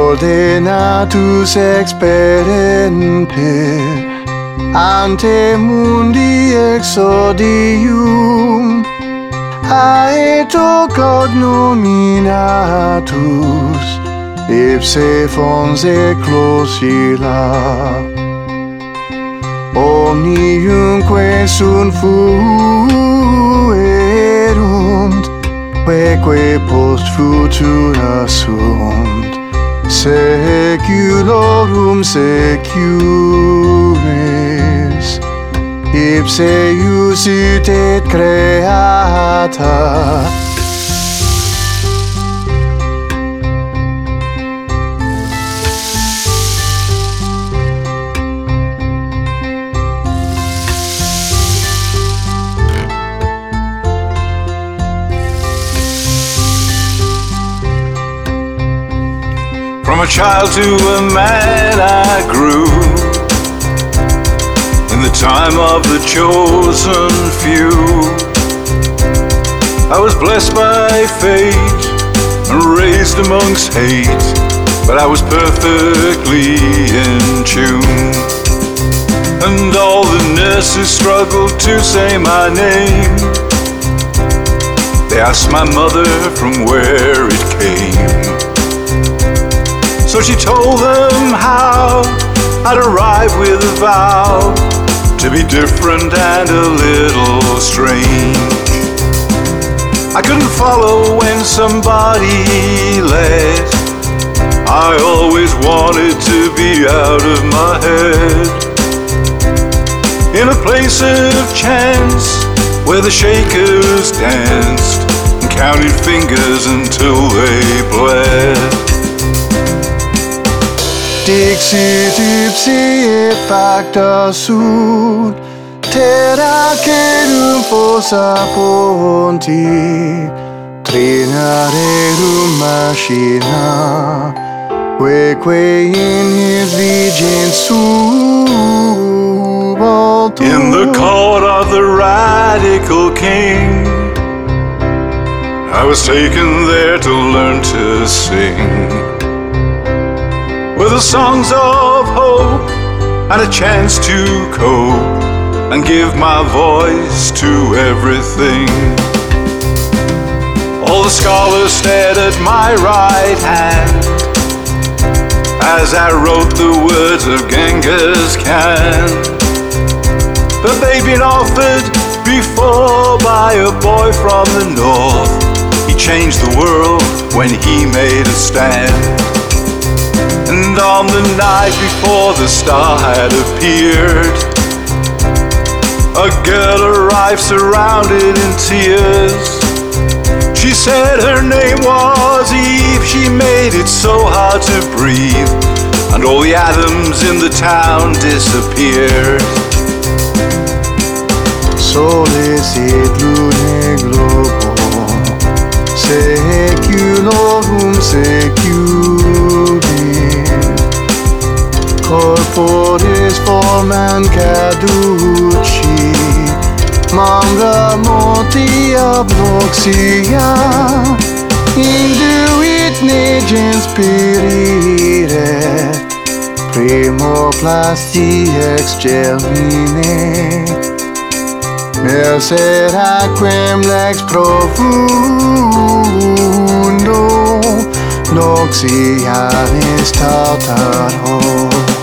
ordenatus experente ante mundi exodium aeto cognominatus ipse fons eclosila omniumque sunt fuerunt queque post futura sunt seculorum seculis ipse iusit et creata From a child to a man I grew in the time of the chosen few. I was blessed by fate and raised amongst hate, but I was perfectly in tune. And all the nurses struggled to say my name. They asked my mother from where it came. So she told them how I'd arrive with a vow to be different and a little strange. I couldn't follow when somebody led. I always wanted to be out of my head. In a place of chance where the shakers danced and counted fingers until they bled. Dixit ipsi et facta sunt, terra celum fossa ponti, trinarerum machina, queque in his vigens subaltum. In the court of the radical king, I was taken there to learn to sing, with the songs of hope and a chance to cope and give my voice to everything. All the scholars stared at my right hand as I wrote the words of Genghis Khan. But they'd been offered before by a boy from the north. He changed the world when he made a stand. And on the night before the star had appeared, a girl arrived surrounded in tears. She said her name was Eve. She made it so hard to breathe, and all the atoms in the town disappeared. Solicit lune globo, seculorum seculi, corporis formam caduci, membra morti obnoxia, induit negens spirire, primo plasti ex germine, merced aquem lex profundo, noxianis tautaro.